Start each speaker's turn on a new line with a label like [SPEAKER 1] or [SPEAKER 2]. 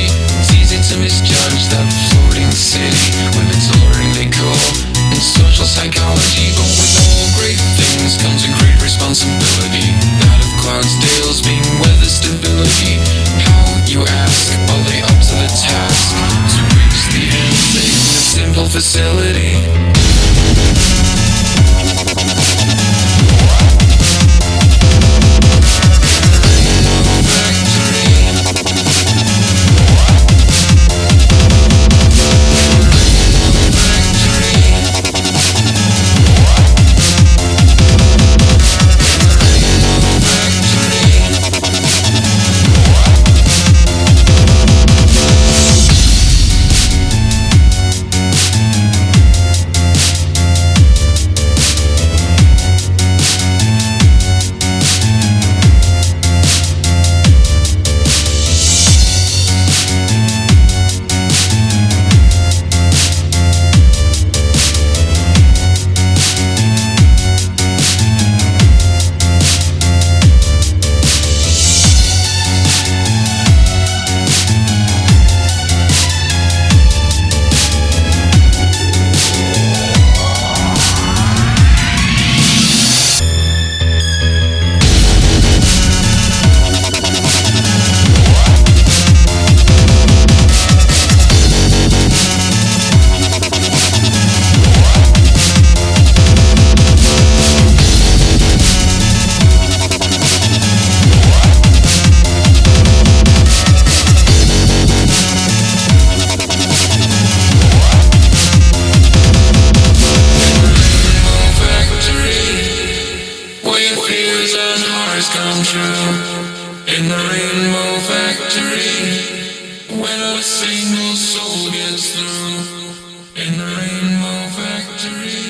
[SPEAKER 1] It's easy to misjudge that floating city with its alluring decor and social psychology. But with all great things comes a great responsibility, that of Clydesdale's being weather stability. How, you ask, are they up to the task to reach the end in a simple facility? Come true in the Rainbow Factory, when a single soul gets through in the Rainbow Factory.